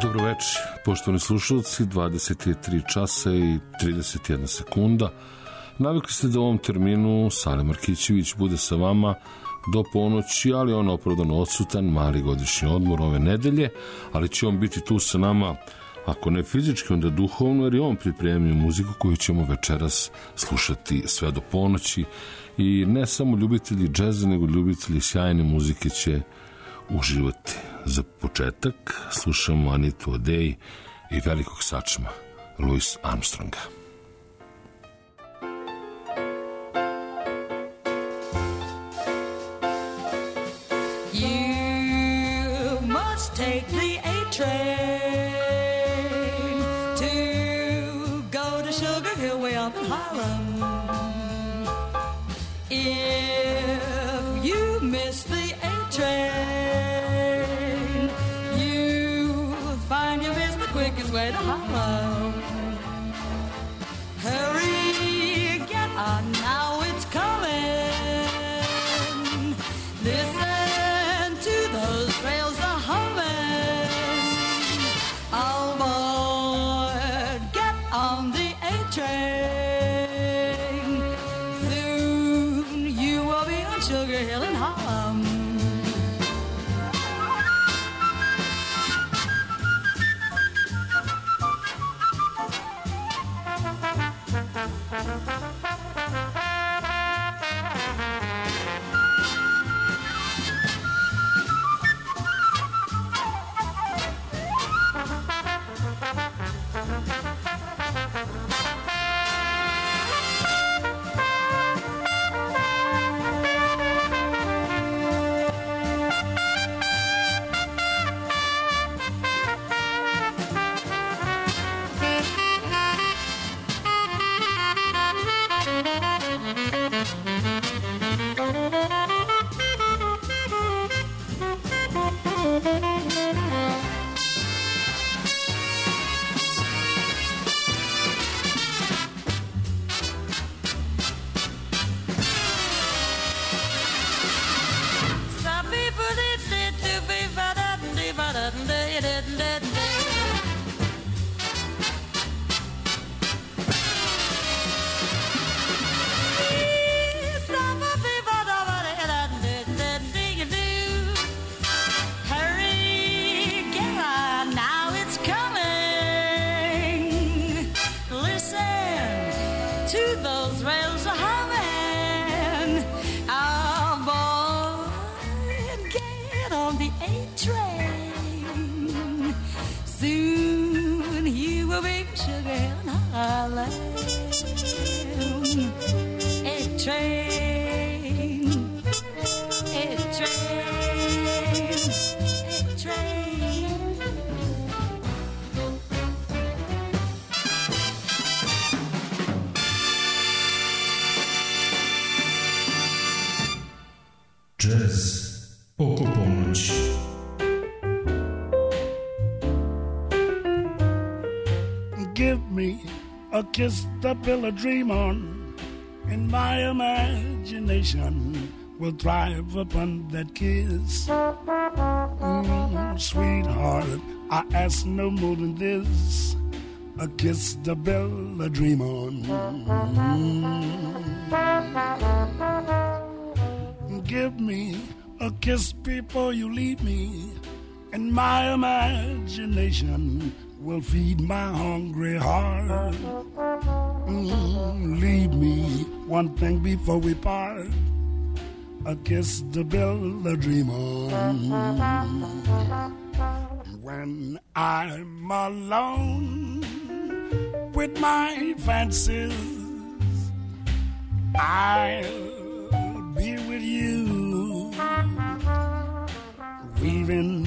Dobro večer, poštovani slušalci, 23 časa i 31 sekunda. Navikli ste da u ovom terminu Sale Markićević bude sa vama do ponoći, ali on opravdano odsutan, mali godišnji odmor ove nedelje, ali će on biti tu sa nama, ako ne fizički, onda duhovno, jer je on pripremio muziku koju ćemo večeras slušati sve do ponoći. I ne samo ljubitelji džeza, nego ljubitelji sjajne muzike će uživati. Za početak slušamo Anitu Odej i velikog sačma Louis Armstronga. You must take the A train to go to Sugar Hill way up in Harlem. If you miss the A train, you'll find you missed the quickest way to Harlem. Hurry, get on now, it's coming. Listen to those rails a-humming. All aboard, get on the A train. Soon you will be on Sugar Hill in Harlem. Kiss to build a dream on, and my imagination will thrive upon that kiss. Sweetheart, I ask no more than this, a kiss to build a dream on. Give me a kiss before you leave me, and my imagination will feed my hungry heart. Leave me one thing before we part, a kiss to build a dream on. When I'm alone with my fancies, I'll be with you, weaving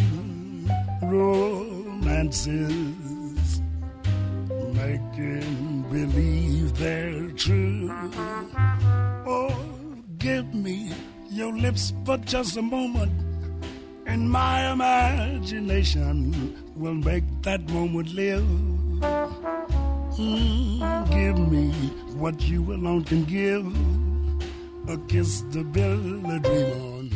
romances, making believe they're true. Oh, give me your lips for just a moment, and my imagination will make that moment live. Give me what you alone can give, a kiss to build a dream on.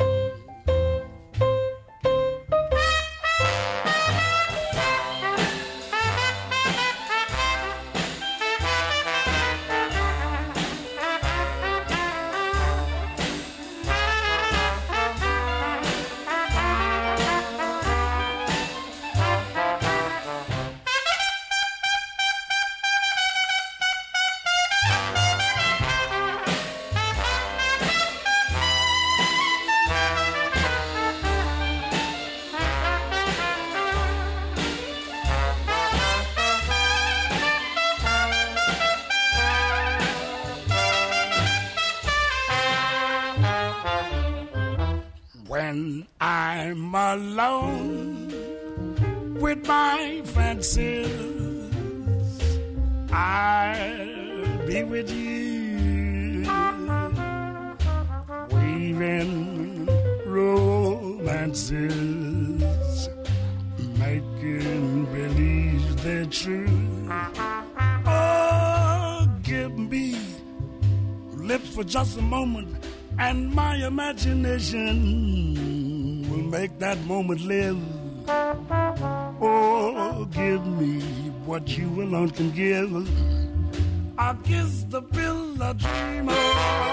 when I'm alone with my fancies, I'll be with you, weaving romances, making believe they're true. Oh, give me lips for just a moment, and my imagination will make that moment live. Oh, give me what you alone can give. I'll kiss the pill I dream on.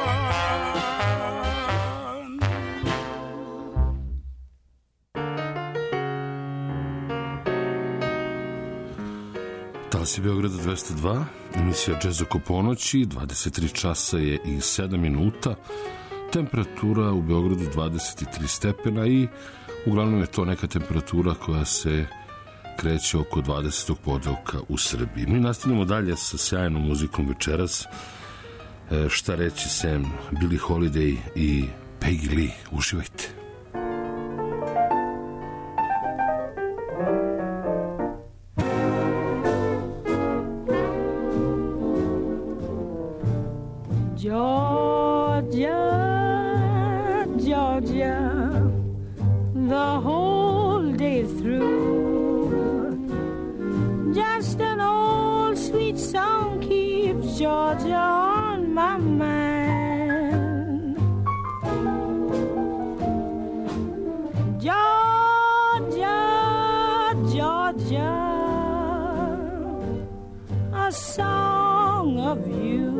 Talasi Beograda 202, emisija Jazz oko ponoći, 23 časa je i 7 minuta, temperatura u Beogradu 23 stepena i uglavnom je to neka temperatura koja se kreće oko 20. podelka u Srbiji. Mi nastavljamo dalje sa sjajnom muzikom večeras. Šta reći sem Billie Holiday i Peggy Lee. Uživajte. Georgia, Georgia, the whole day through, just an old sweet song keeps Georgia on my mind. Georgia, Georgia, a song of you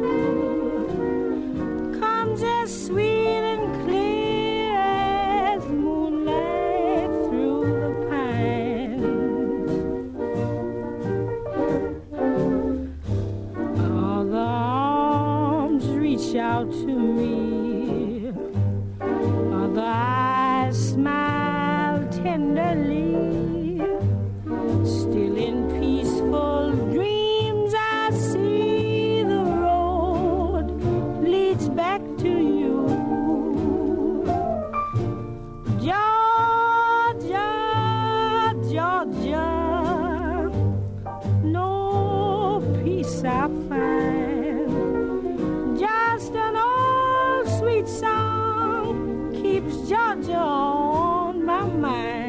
comes as sweet and clear as moonlight through the pines. All the arms reach out to me, all the eyes smile tenderly, still in peaceful dreams I see the road leads back to you. Georgia, Georgia, no peace I find, just an old sweet song keeps Georgia on my mind.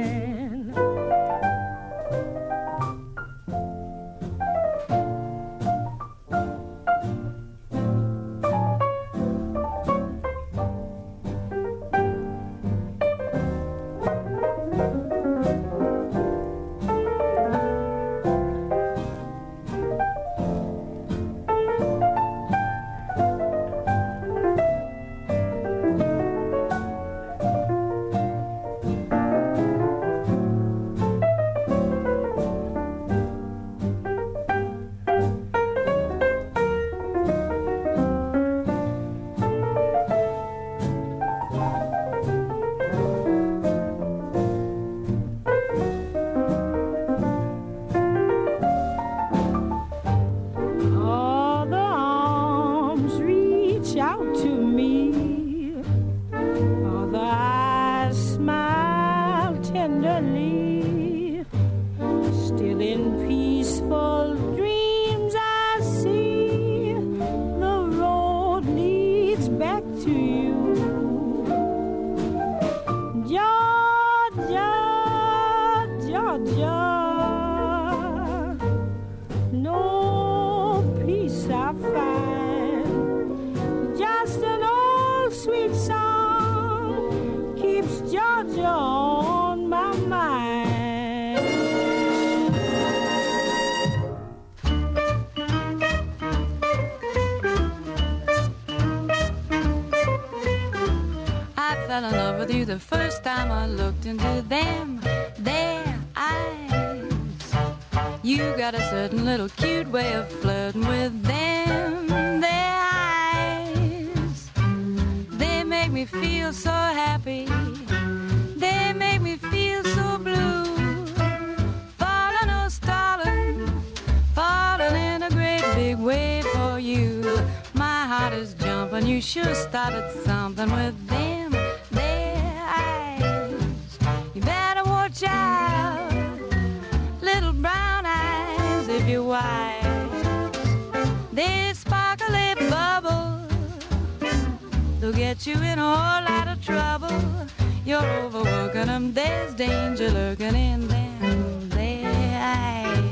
Fell in love with you the first time I looked into them, their eyes. You got a certain little cute way of flirting with them, their eyes. They make me feel so happy, they make me feel so blue. Falling, oh stalling, falling in a great big way for you. My heart is jumping, you sure started something with them, their eyes. get you in a whole lot of trouble. You're overworking them, there's danger lurking in them, their eyes.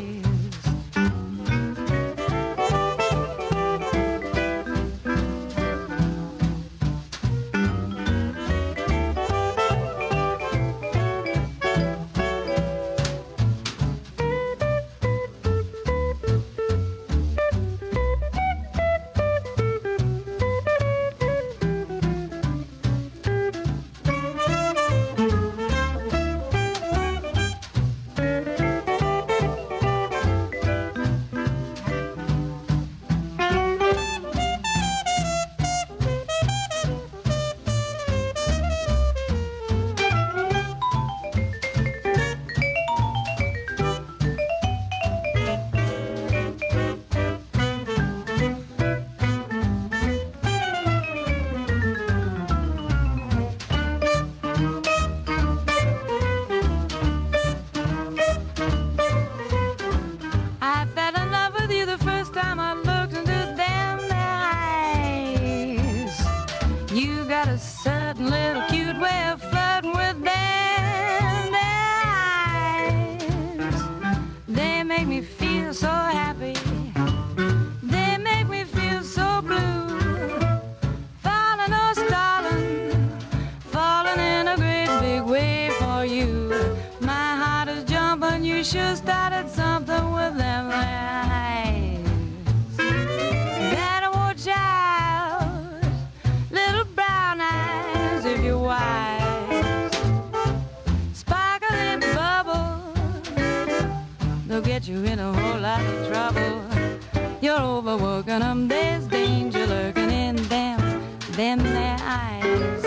You in a whole lot of trouble. You're overworking them, there's danger lurking in them their eyes.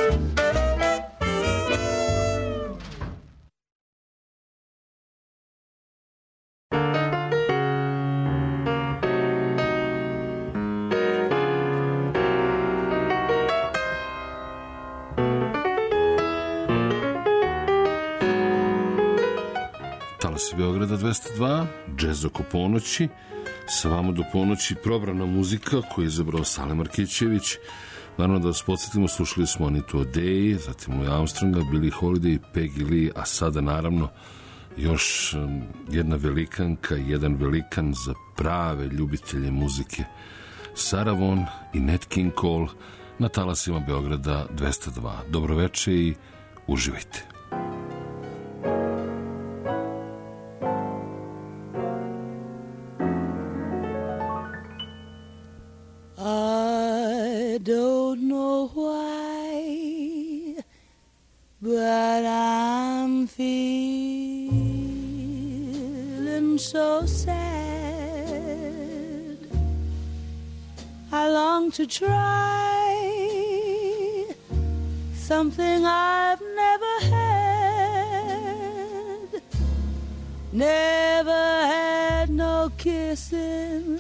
Talasi Beograda 202, džez oko ponoći, sa vama do ponoći probrana muzika koju je izabrao Sale Markićević. Naravno da vas podsjetimo, slušali smo Anitu O'Day, zatim Louis Armstronga, Billie Holiday, Peggy Lee, a sada naravno još jedna velikanka, jedan velikan za prave ljubitelje muzike. Sarah Vaughan i Nat King Cole na talasima Beograda 202. Dobroveče i uživajte. I don't know why, but I'm feeling so sad. I long to try something I've never had. Never had no kissing.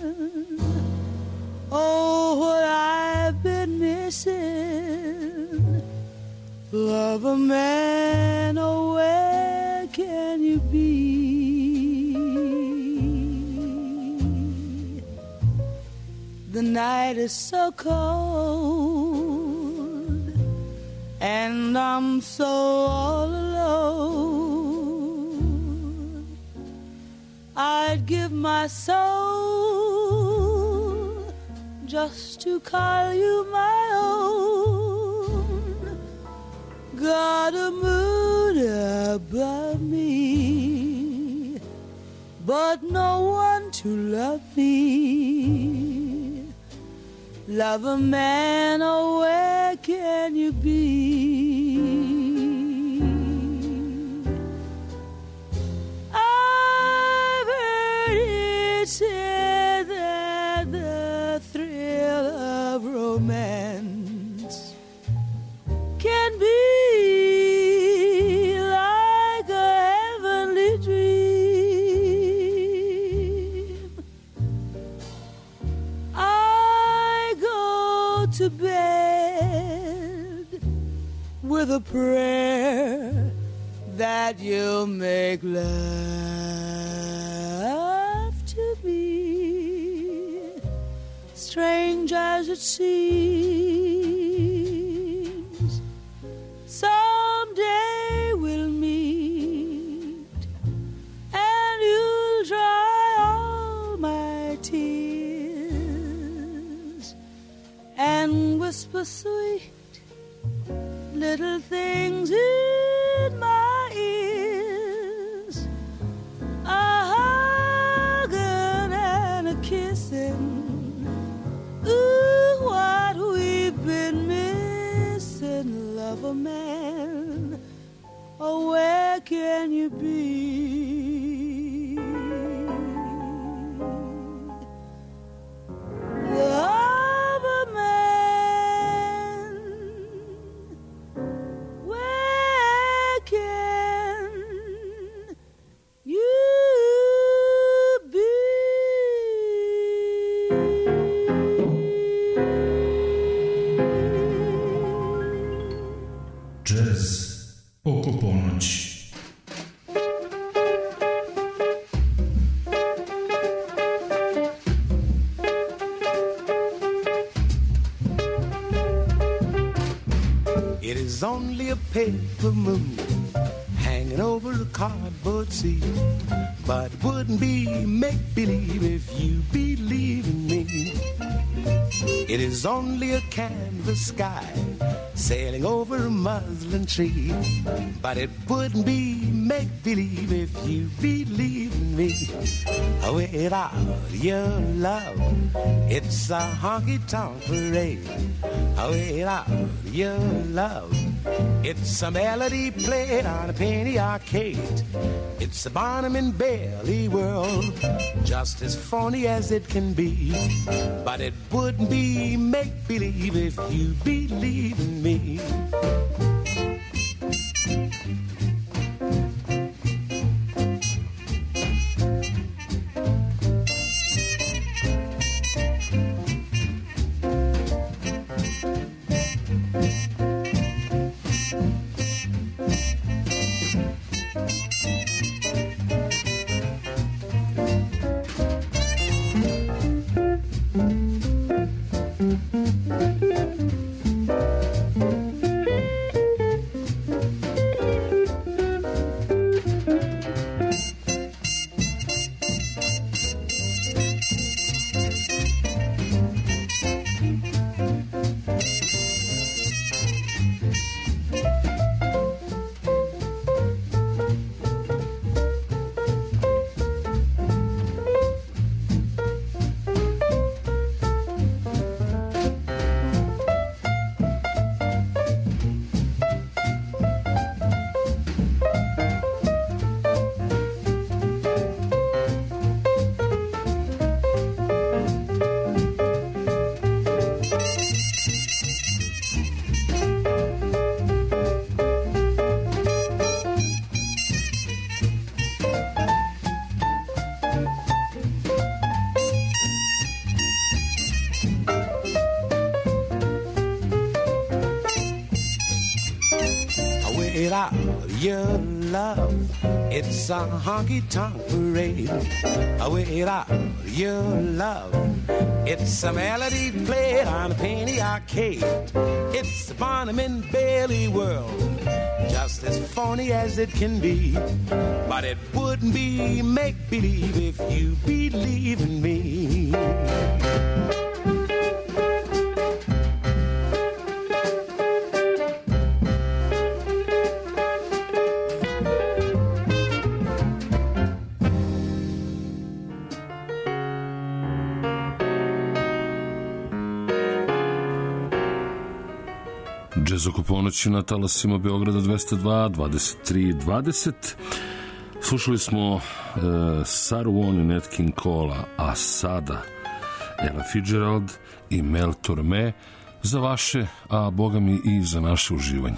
Oh, what I've been missing. Love a man, oh, where can you be? The night is so cold, and I'm so all alone. I'd give my soul just to call you my own. Got a moon above me, but no one to love me. Love a man, oh, where can you be? I've heard it said that the thrill of romance can be like a heavenly dream. I go to bed with a prayer that you'll make love to me, strange as it seems. little things in my ears, a hugging and a kissing. Ooh, what we've been missing, lover man. Oh, where can you be? Lover man, where can you be? Jazz oko ponoći. It is only a paper moon hanging over a cardboard sea, but it wouldn't be make-believe if you believe in me. It is only a canvas sky sailing over a muslin tree, but it wouldn't be make-believe if you believe in me. Without your love, it's a honky-tonk parade. Without your love, it's a melody played on a penny arcade. It's a Barnum and Bailey world, just as phony as it can be. But it wouldn't be make-believe if you believe in me. Without your love, it's a honky-tonk parade. Without your love, it's a melody played on a penny arcade. It's a Barnum and Bailey world, just as phony as it can be. But it wouldn't be make-believe if you believe in me. Džez oko ponoći na talasima Beograda 202, 23, 20. Slušali smo Saru Vaughan i Nat King Cole-a, a sada Ella Fitzgerald i Mel Torme za vaše, a boga mi i za naše uživanje.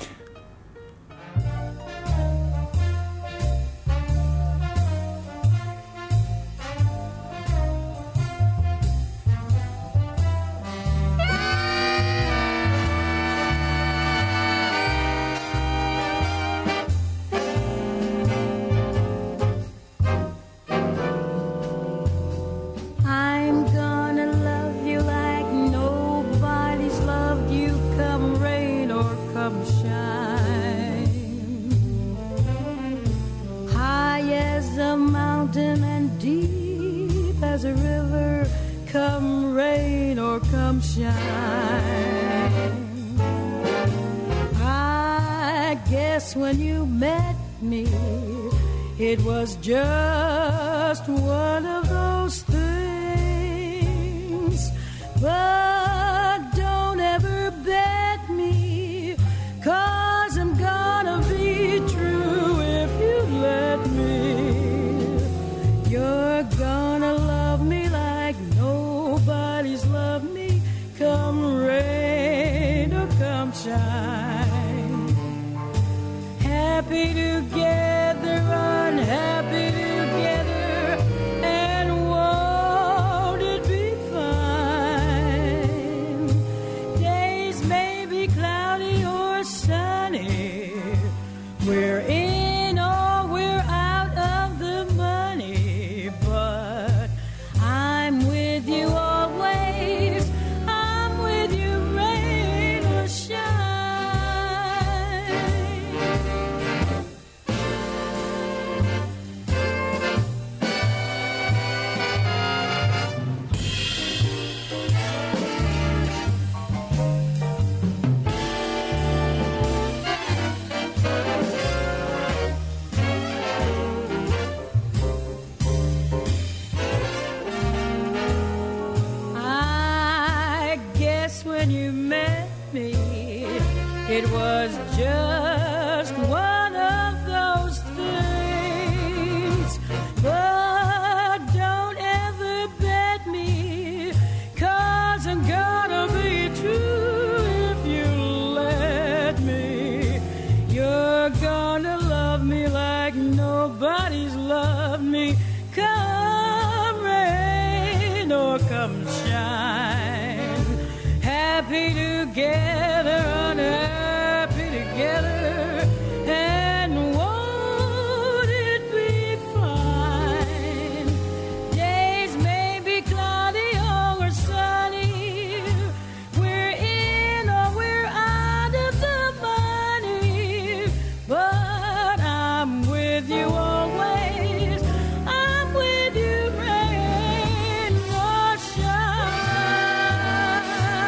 Come rain or come shine, I guess when you met me, it was just one of those things. But don't ever bet me, 'cause I'm gonna be true if you let me. You're gonna love me like nobody's loved me, come rain or come shine. Happy together, unhappy together, and won't it be fine? Days may be cloudy or sunny, we're in or we're out of the money, but I'm with you always, I'm with you rain or shine. I guess when you met me, it was just one of those things. But don't ever bet me, 'cause I'm gonna be true if you let me. You're gonna love me like nobody's loved me, come rain or come shine. Happy together, unhappy together, and won't it be fine? Days may be cloudy or sunny, we're in or we're out of the money, but I'm with you always, I'm with you rain or shine.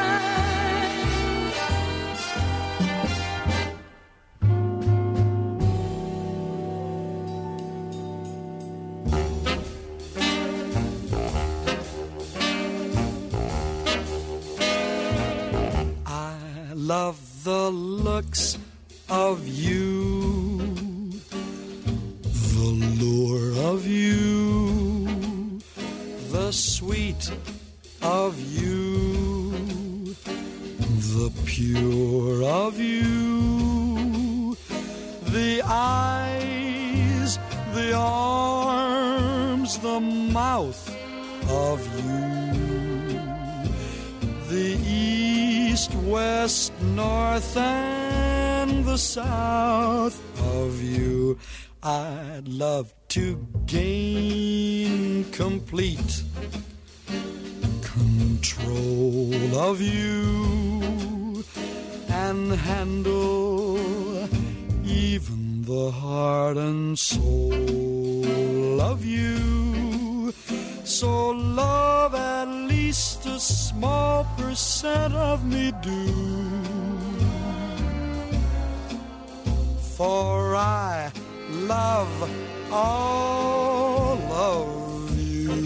I love the looks of you, the lure of you, the sweet of you, the pure of you, the eyes, the arms, the mouth of you, the east, west, north, and the south of you. I'd love to gain complete control of you and handle even the heart and soul of you. So love at least a small percent of me do, for I love all of you.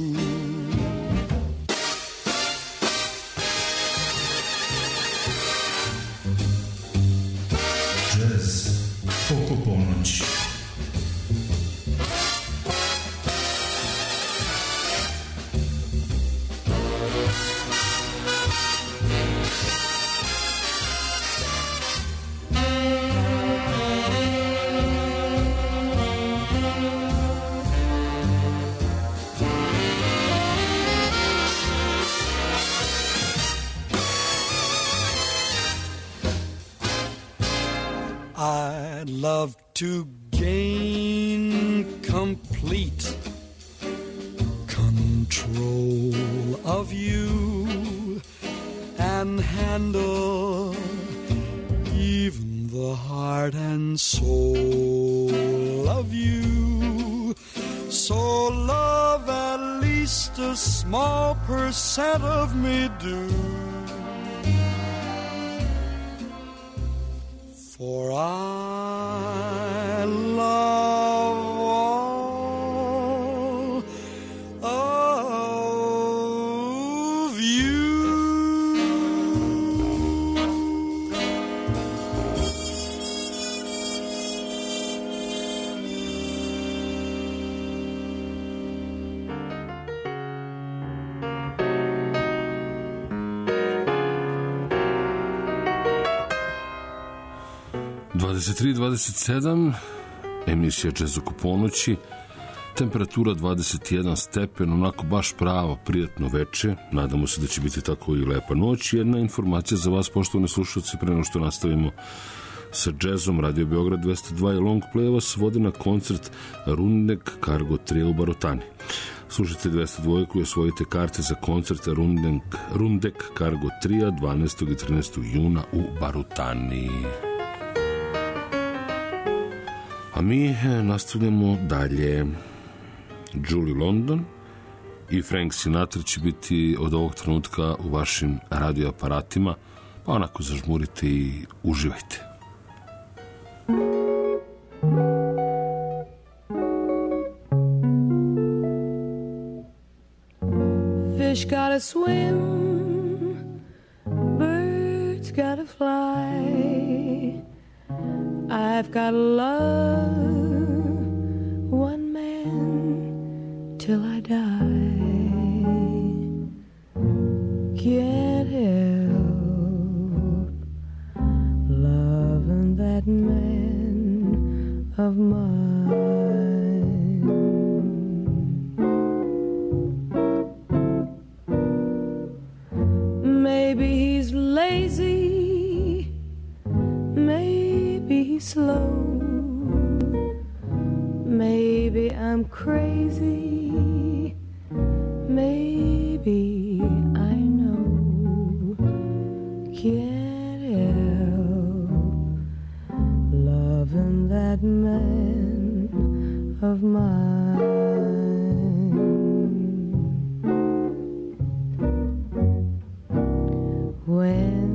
Jazz oko ponoći. I'd love to gain complete control of you and handle even the heart and soul of you. So love at least a small percent of me do. for I love all of you. Dvadeset 27, emisija Jazz oko ponoći, temperatura 21 stepen, onako baš pravo, prijatno veče, nadamo se da će biti tako i lepa noć. Jedna informacija za vas, poštovane slušalci, pre nego što nastavimo sa jazzom. Radio Beograd 202 i Long Play vas vodi na koncert Rundek Cargo Trio u Barutani. Slušajte 202 i osvojite karte za koncert Rundek Cargo Tria 12. i 13. juna u Barutani. A mi nastavljamo dalje. Julie London i Frank Sinatra će biti od ovog trenutka u vašim radioaparatima, pa onako zažmurite i uživajte. Fish gotta swim, birds gotta fly. I've got to love one man till I die. Can't help loving that man of mine. Maybe he's lazy, maybe he's slow, maybe I'm crazy, maybe I know. Can't help loving that man of mine. When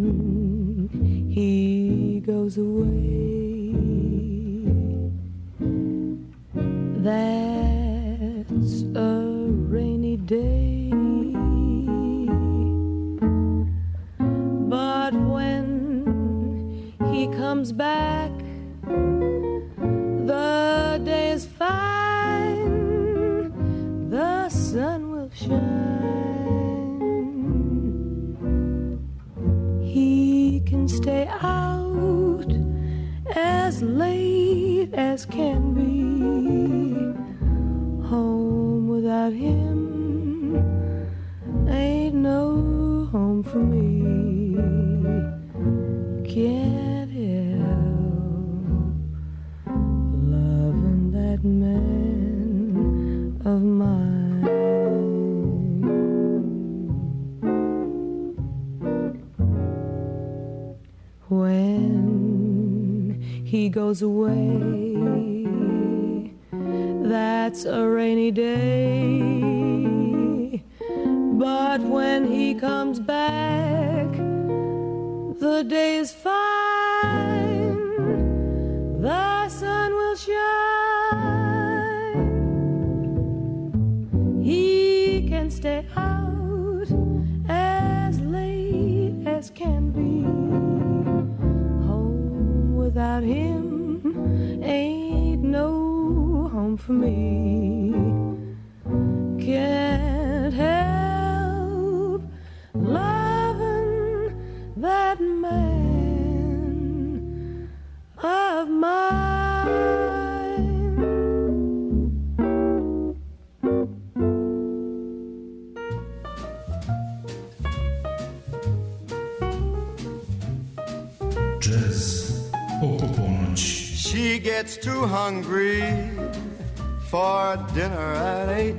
he goes away, that's a rainy day. But when he comes back, the day is fine, the sun will shine. He can stay out as late as can be. Home without him ain't no home for me. Can't help loving that man of mine. When he goes away, that's a rainy day. But when he comes back, the day is fine, the sun will shine. He can stay out as late as can be. Home without him ain't no home for me. Can't help loving that man of mine. Jazz oko ponoći. She gets too hungry for dinner at 8.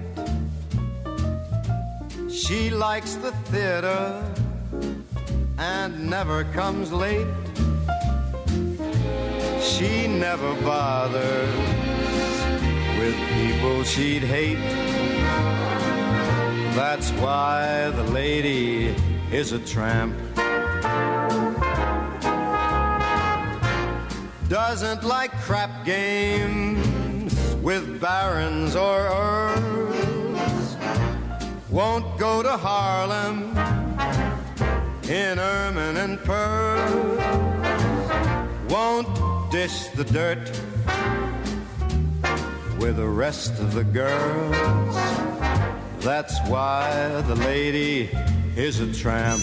She likes the theater and never comes late. She never bothers with people she'd hate. That's why the lady is a tramp. doesn't like crap games with barons or earls, won't go to Harlem in ermine and pearls, won't dish the dirt with the rest of the girls. That's why the lady is a tramp.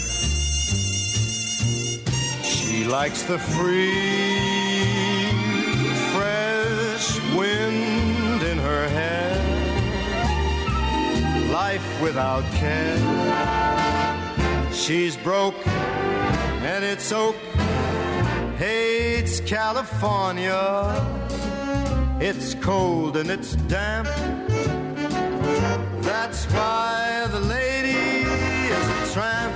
She likes the free, fresh wind in her hair, life without care. She's broke and it's oak, hates California. It's cold and it's damp. That's why the lady is a tramp.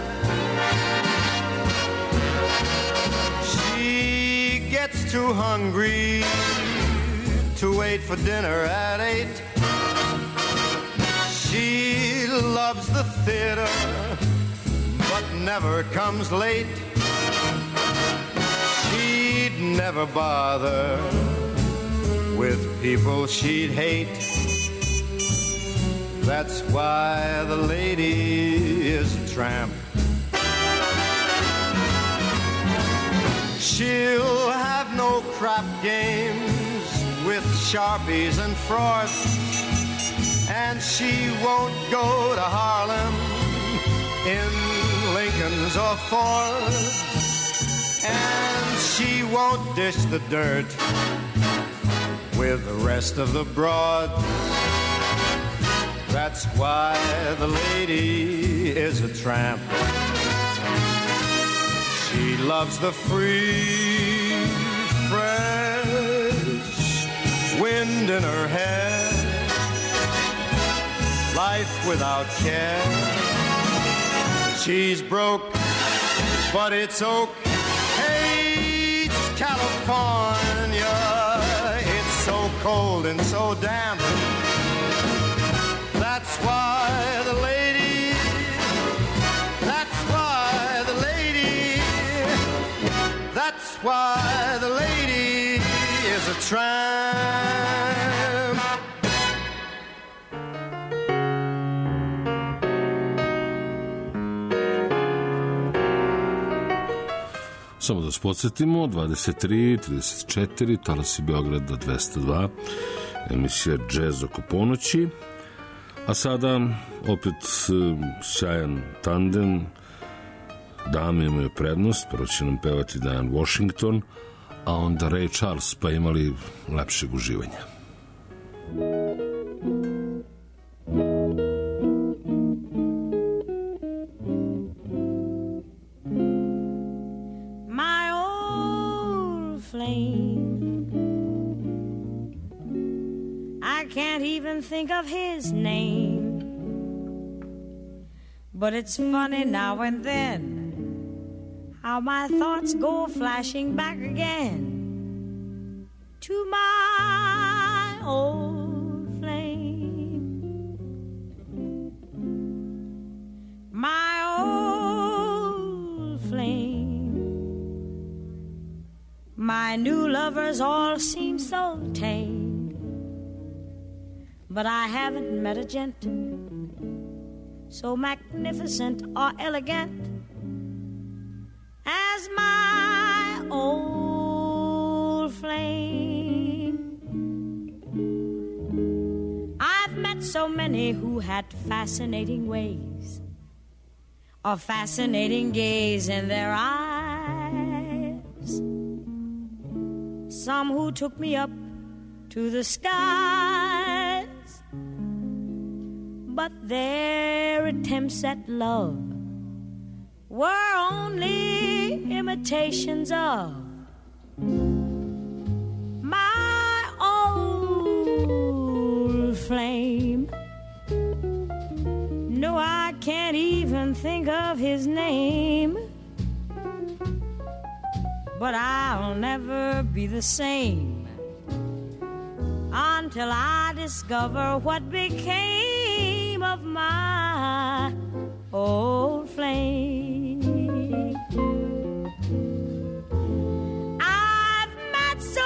She gets too hungry to wait for dinner at 8. She loves the theater but never comes late. She'd never bother with people she'd hate. That's why the lady is a tramp. She'll have no crap games with Sharpies and frauds, and she won't go to Harlem in Lincolns or Fords, and she won't dish the dirt with the rest of the broads. That's why the lady is a tramp. She loves the free, fresh wind in her hair, life without care. She's broke, but it's oak, hates California. It's so cold and so damp. That's why the lady, that's why the lady, that's why the lady is a tramp. Samo da se podsjetimo, 23, 34, talasi Beograda 202, emisija Jazz oko ponoći. A sada opet sjajan tandem, dame imaju prednost, prvo će nam pevati Diane Washington, a onda Ray Charles, pa imali lepšeg uživanja. My old flame, I can't even think of his name, but it's funny now and then how my thoughts go flashing back again to my old flame. My old flame, my new lovers all seem so tame, but I haven't met a gent so magnificent or elegant as my old flame. I've met so many who had fascinating ways or fascinating gaze in their eyes, some who took me up to the skies, but their attempts at love were only imitations of my old flame. No, I can't even think of his name, but I'll never be the same until I discover what became of my old flame. I've met so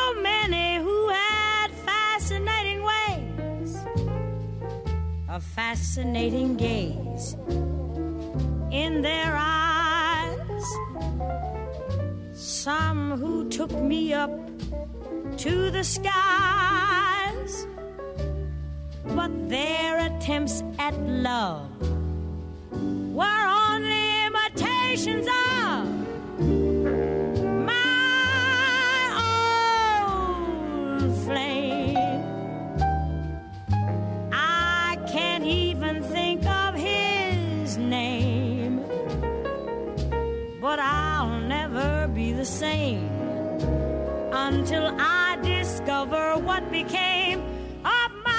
a fascinating gaze in their eyes. Some who took me up to the skies, but their attempts at love were only imitations of my old flame. I can't even think of his name, but I'll never be the same until I discover what became of my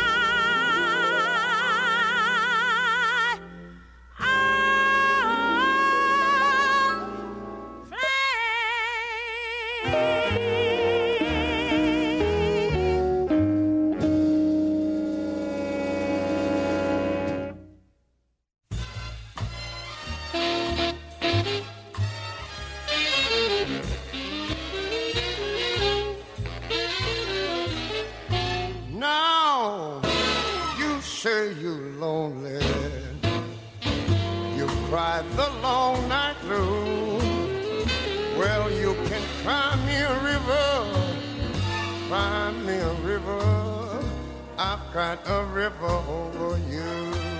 the long night through. Well, you can cry me a river, cry me a river. I've got a river over you.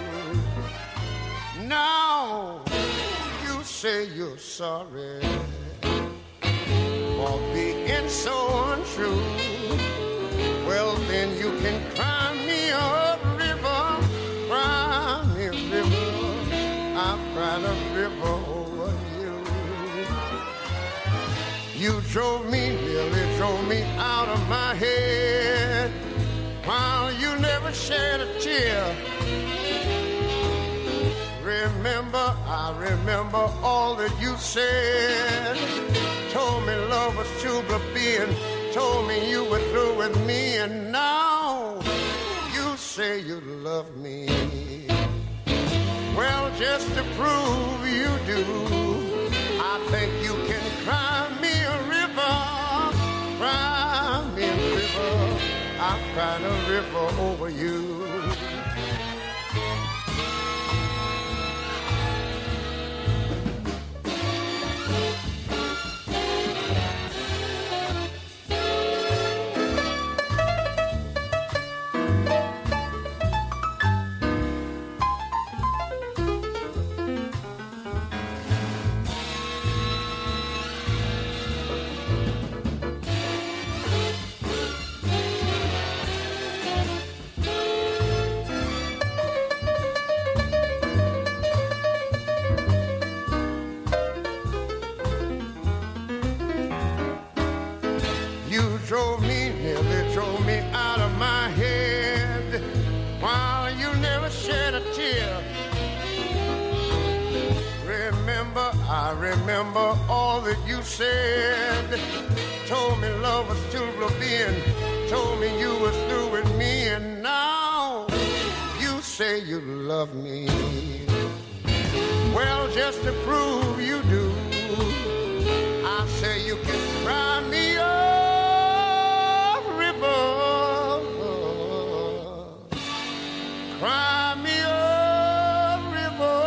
Now you say you're sorry for being so untrue. Well, then you can cry me a river, cry me a river. I've cried a river over you. You nearly drove me out of my head, while you never shed a tear. I remember all that you said. Told me love was too plebeian, told me you were through with me, and now you say you love me. Well, just to prove you do, I think you can cry me a river, cry me a river. I've cried a river over you. Nearly drove me out of my head, while you never shed a tear. I remember all that you said. Told me love was too plebeian, told me you was through with me, and now you say you love me. Well, just to prove you do, I say you can cry me up. Cry me a river.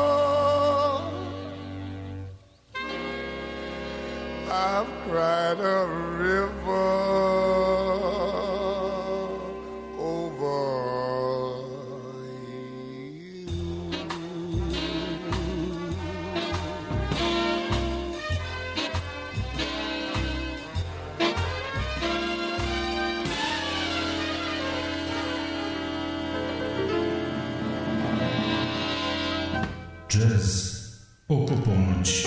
I've cried a river over you. Jazz oko ponoći.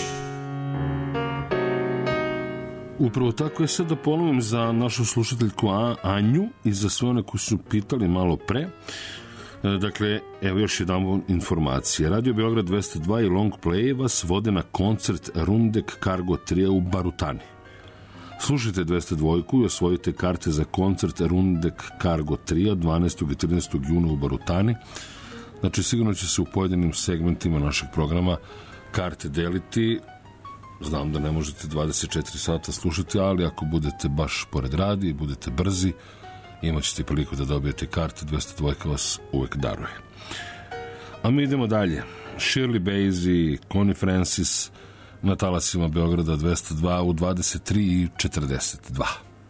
Upravo tako je, sad da ponovim za našu slušateljku Anju i za sve one koji su pitali malo pre. Dakle, evo još jedan informacije. Radio Beograd 202 i Long Play vas vode na koncert Rundek Cargo Tria u Barutani. Slušajte 202 i osvojite karte za koncert Rundek Cargo Tria 12. i 13. juna u Barutani. Znači, sigurno će se u pojedinim segmentima našeg programa karte deliti. Znam da ne možete 24 sata slušati, ali ako budete baš pored radi i budete brzi imat ćete priliku da dobijete karte, 202 vas uvek daruje. A mi idemo dalje. Shirley Bassey, Connie Francis na talasima Beograda 202 u 23:42.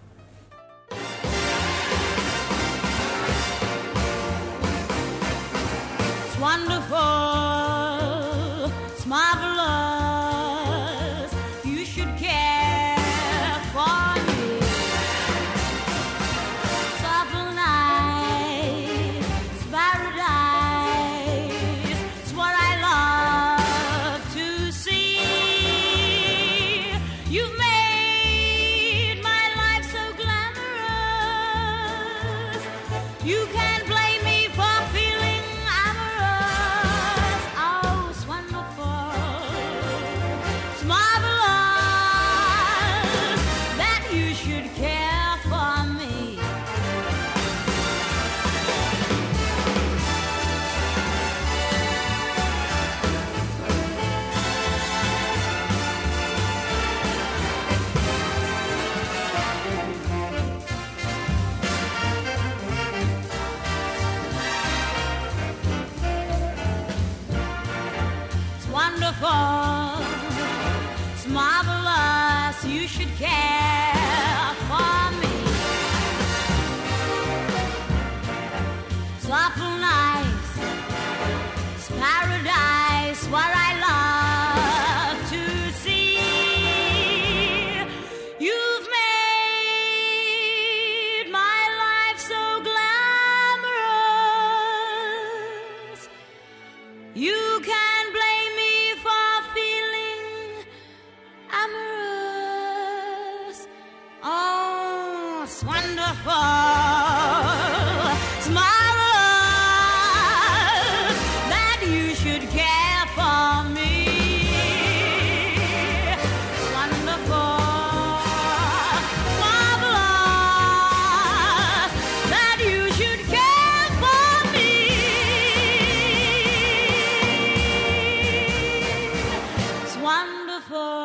Wonderful, it's marvelous. You should care for me. It's awful nice, it's paradise. It's what I love to see. You've made my life so glamorous. You can't blame me for feeling it's marvelous, you should care for me. It's awful nice, it's paradise, what I love to see. You've made my life so glamorous. You can't blame me for feeling amorous. Oh, it's wonderful, it's marvelous that you should care for me. It's wonderful, marvelous that you should care for me. It's wonderful.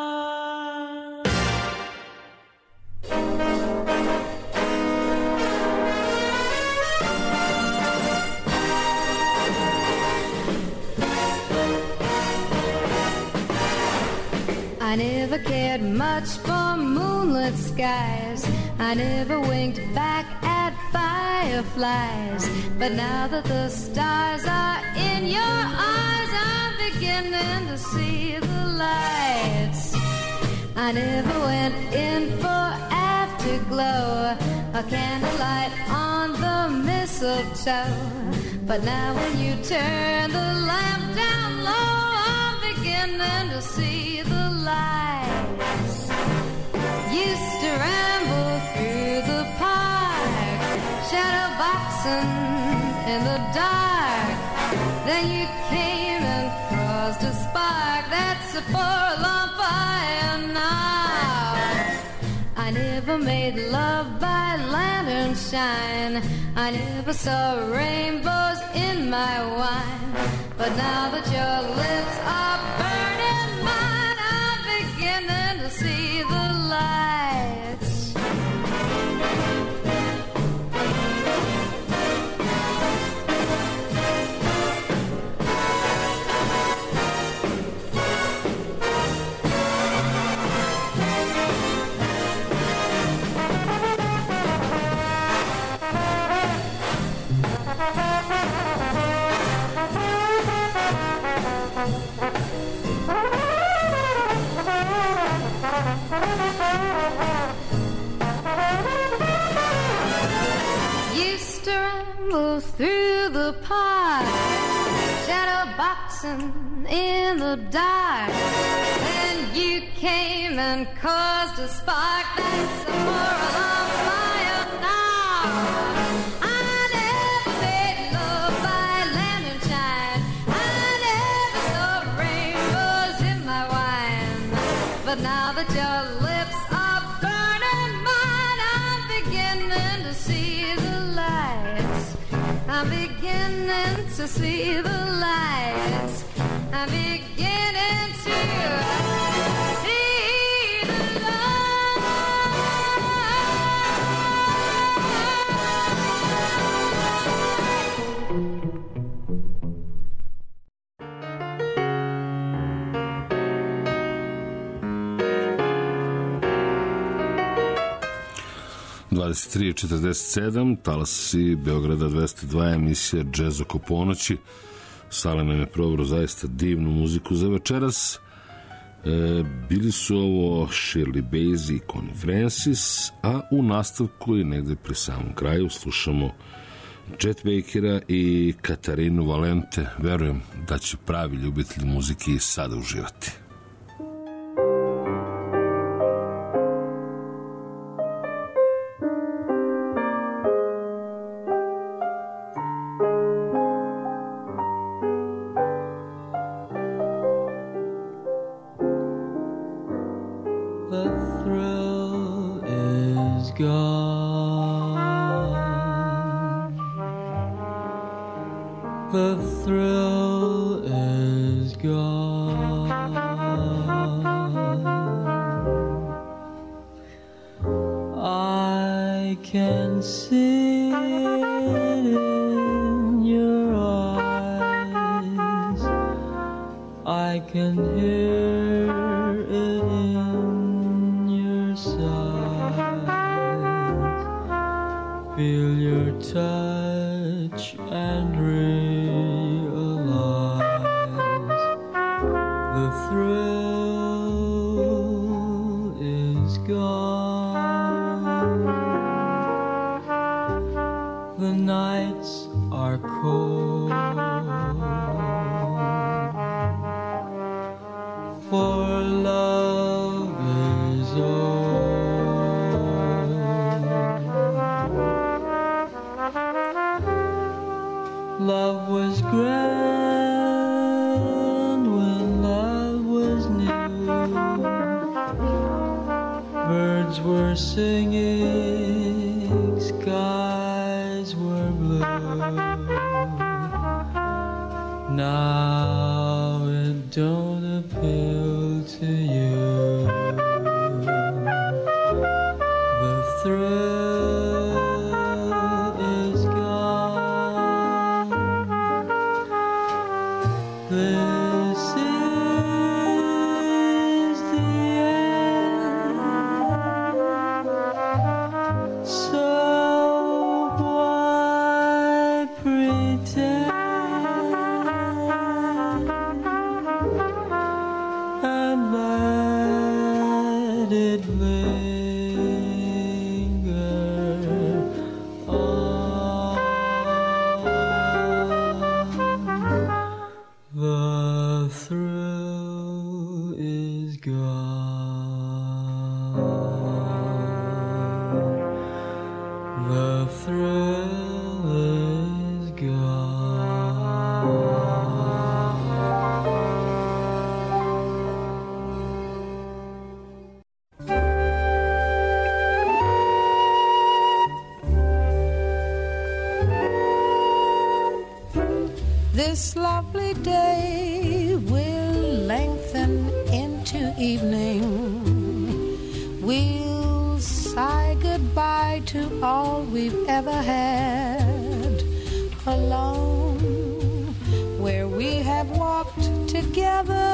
I never cared much for moonlit skies. I never winked back at fireflies. But now that the stars are in your eyes, I'm beginning to see the lights. I never went in for afterglow, a candlelight on the mistletoe. But now when you turn the lamp down low, I'm beginning to see the lights. Used to ramble through the park, shadow boxing in the dark. Then you came and caused a spark that's a forlorn fire now. I never made love by lantern shine. I never saw rainbows in my wine. But now that your lips are burning mine, I'm beginning to see the lights. Used to ramble through the park, shadow boxing in the dark. Then you came and caused a spark that's a moral on fire now. I never made love by lantern shine. I never saw rainbows in my wine. But now that your lips are burning mine, I'm beginning to see the lights. I'm beginning to see the lights. I'm beginning to see the lights. 23:47, talasi Beograda 202, emisija Džez oko ponoći. Sale nam je probrao zaista divnu muziku za večeras. Bili su ovo Shirley Bassey i Connie Francis, a u nastavku i negde pri samom kraju slušamo Chet Bakera i Katarinu Valente. Verujem da će pravi ljubitelji muzike i sada uživati. This lovely day will lengthen into evening. We'll sigh goodbye to all we've ever had. Alone, where we have walked together,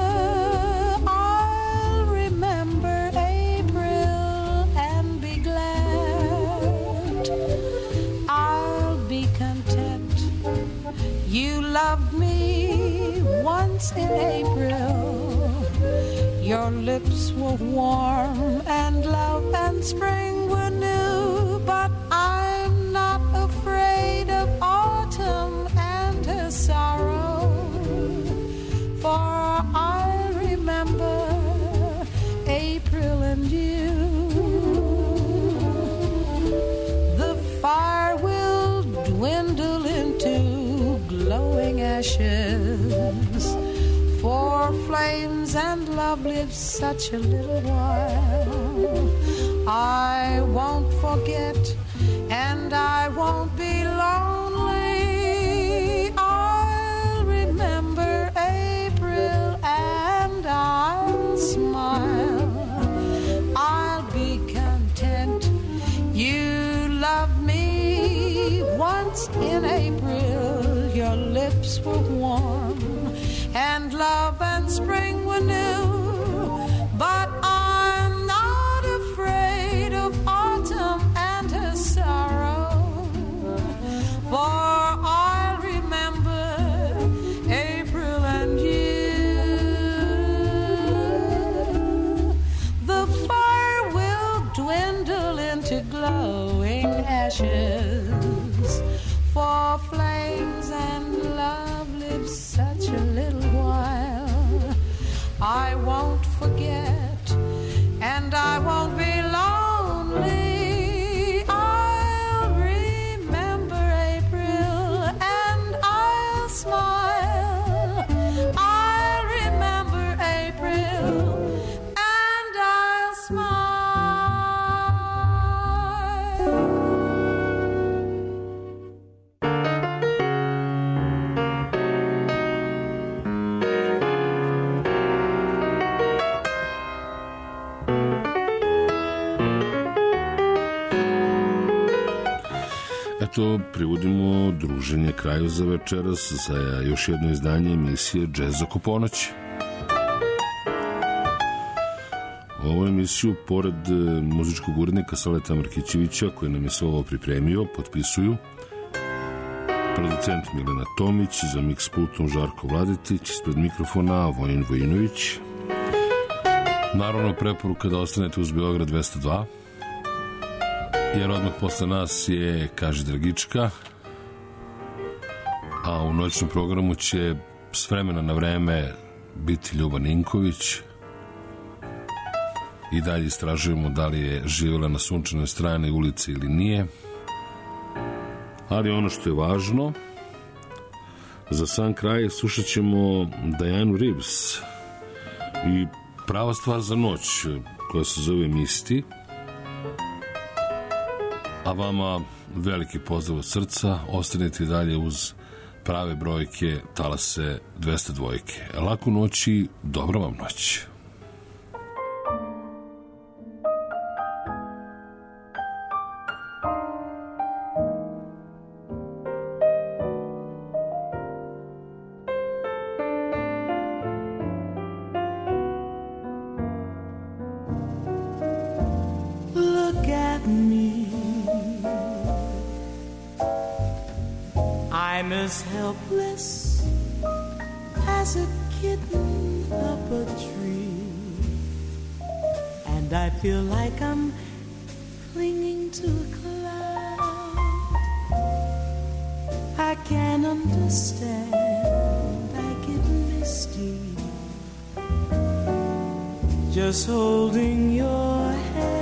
I'll remember April and be glad. I'll be content. You loved me once in April. Your lips were warm and love and spring were new. But I'm not afraid of autumn and her sorrow, for I remember April and you. The fire will dwindle into glowing ashes, for flames and love live such a little while. I won't forget and I won't be lonely. I'll remember April and I'll smile. I'll be content. You loved me once in April. Your lips were warm and love and spring were new. But I'm not afraid of autumn glowing ashes for flames and love lives such a little while. I won't forget and I won't be lonely. I'll remember April and I'll smile. I'll remember April and I'll smile. Eto, privodimo druženje kraju za večeras za još jedno izdanje emisije Džez oko ponoći. Ovu emisiju, pored muzičkog urednika Saleta Markićevića, koji nam je sve ovo pripremio, potpisuju producent Milena Tomić, za mix pultom Žarko Vladetić, ispred mikrofona Vojin Vojinović. Naravno, preporuka da ostanete uz Beograd 202, jer odmah posle nas je Kaži Dragička, a u noćnom programu će s vremena na vreme biti Ljuba Ninković. I dalje istražujemo da li je živjela na sunčanoj strani ulice ili nije. Ali ono što je važno, za sam kraj slušat ćemo Dianu Reeves i prava stvar za noć koja se zove Misty. A vama veliki pozdrav od srca, ostanite dalje uz prave brojke Talase 202. Laku noć i dobro vam noć. Look at me, I'm as helpless as a kitten up a tree, and I feel like I'm clinging to a cloud. I can't understand, I get misty just holding your hand.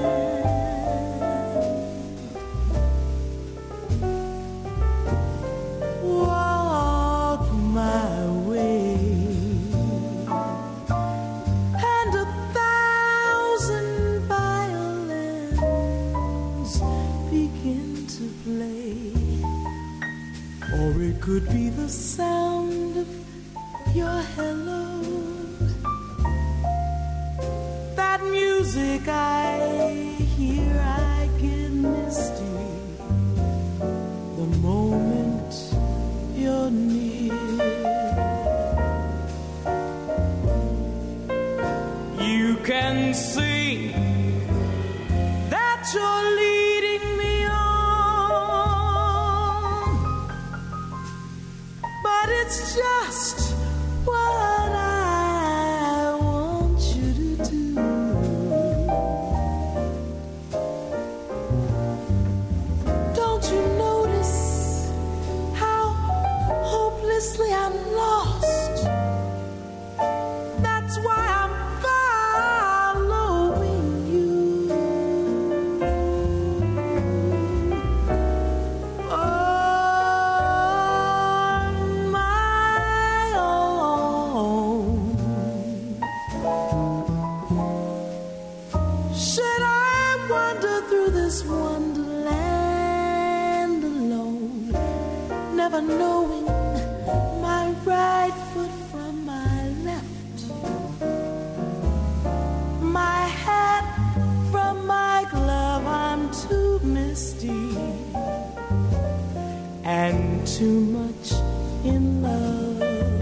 Could be the sound of your hello, that music I hear, I get misty the moment you're near. You can see that you're leading me on, but it's just what I want you to do. Don't you notice how hopelessly I'm lost? That's why I'm following you. On my own. Should I wander through this wonderland alone, never knowing my right foot from my left, my hat from my glove? I'm too misty and too much in love.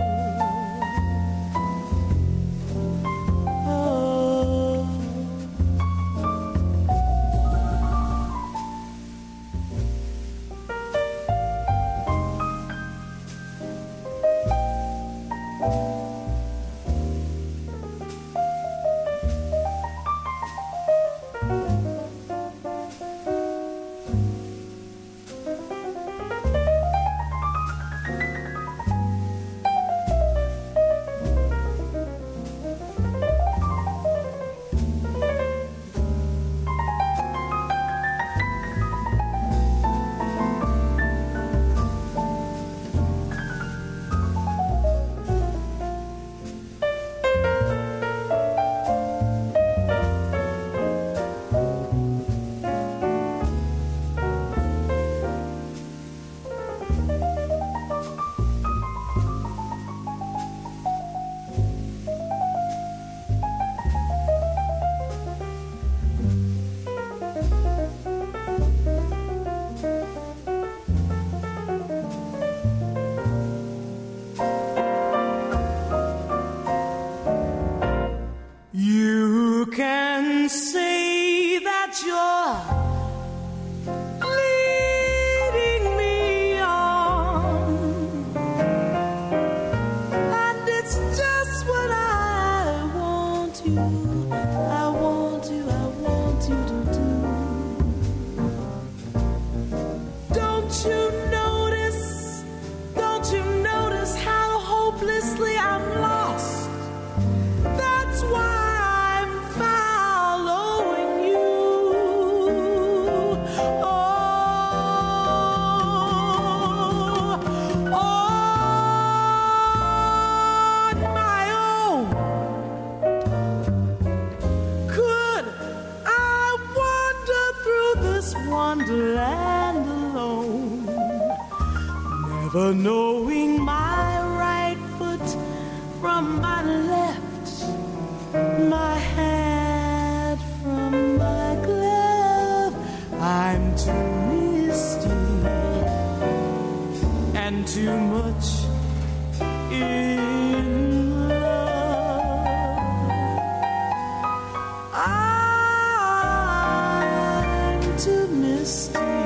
Oh. wonderland alone, never knowing my right foot from my left, my hat from my glove. I'm too misty and too much in love. I'm too misty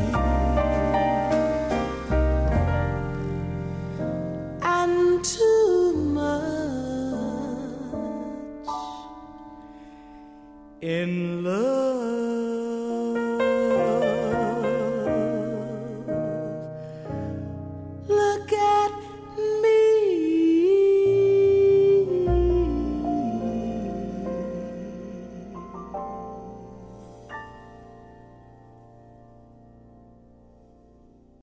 and too much in love.